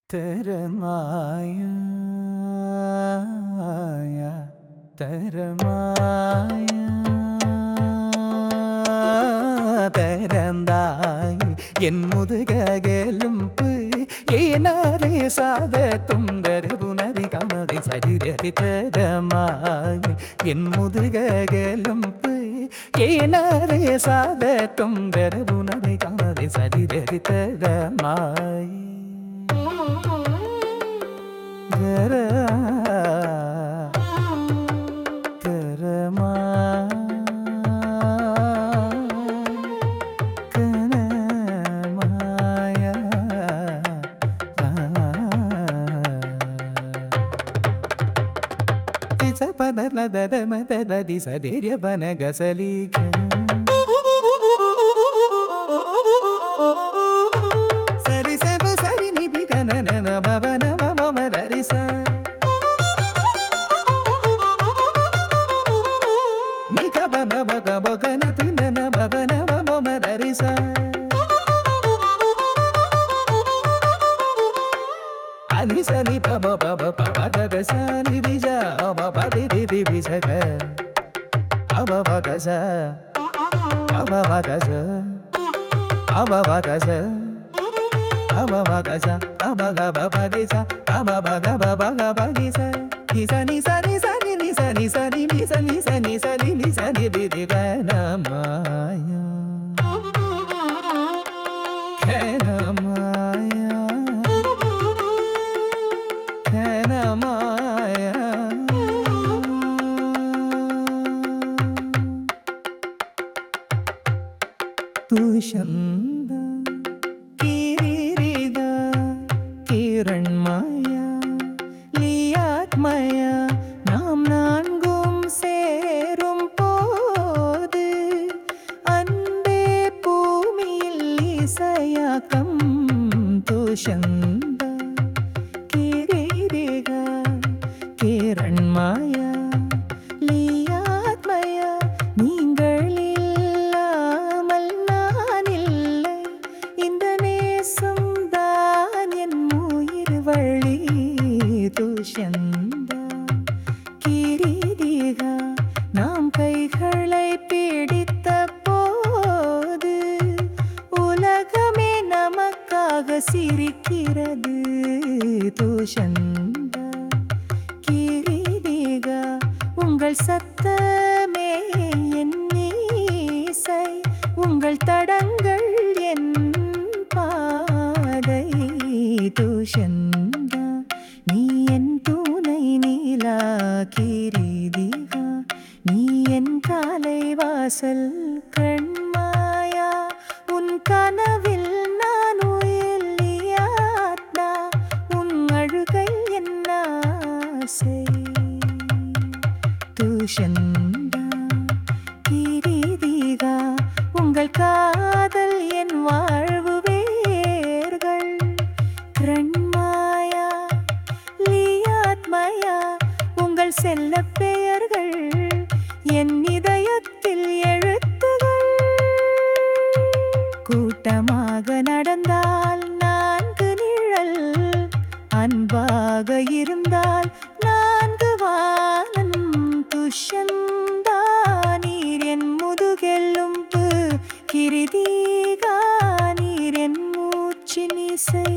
Termaya, termaya, terandai. என் முதுகெலும்பு ஏனாரே சாத துந்தர புனரி கமரை சரிதரி தரமாய். என் முதுகெலும்பு ஏனாரே சாத துந்தர புனரி கமரை சரிதரி தரமாய். Kara, karama, karamaya. Tisa pada la da da ma da da di sa de ya bana gasali. Sari sa ba sari ni bi kana na na ba ba na. Anisani baba baba baba da sani bija baba di di bija ka baba da sa baba da sa baba da sa baba da sa baba baba di sa baba baba baba di sa ni sa ni sa ni sa ni sa ni sa ni ni sa ni sa ni sa ni ni sa ni di di ka na maya kana maya kana maya tu shanda kirida kiran maya liyatmaya நாம் நான்கும் சேரும் போது அன்பே பூமியில் இசையாக்கம் துஷந்த கிரீரிகா கிரண்மாயா லியாத்மயா நீங்கள் இல்லாமல் நான் இல்லை இந்த நேசம் தான் என் உயிர் வழி துஷந்த கிரீரிகா நாம் கைகளை பிடித்த போது உலகமே நமக்காக சிரிக்கிறது துஷந்த கிரீரிகா உங்கள் சத்தமே என் இசை உங்கள் தடங்கள் என் பாதை துஷந்த நீ என் துணை நீலா கிரீதிகா நீ என் காலை வாசல் கண்மாயா உன் கனவில் நான் உயிலியாத்மா உன் அழுகை என் ஆசை துஷந்தா கிரீதிகா உங்கள் காதல் என் வாழ்வு வேர்கள் கண்மாயா லியாத்மயா உங்கள் செல்ல பெயர்கள் என் இதயத்தில் எழுத்துகள் கூட்டமாக நடந்தால் நான்கு நிழல் அன்பாக இருந்தால் நான்கு வானம் துஷந்தா நீர் என் முதுகெலும்பு கிரிதிகா நீர் என் மூச்சின் இசை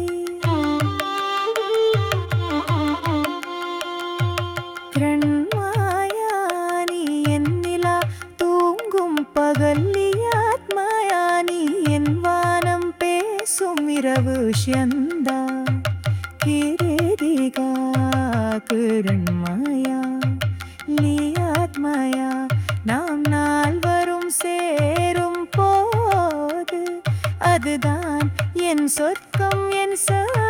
கிரண்மாயா நீ என் நிலா தூங்கும் பகல்லியாத்மயா நீ என் வானம் பேசும் இரவு ஷந்தா கிரீதிகா கிரண்மாயா லியாத்மயா நாம் நால்வரும் சேரும் போது அதுதான் என் சொர்க்கம் என்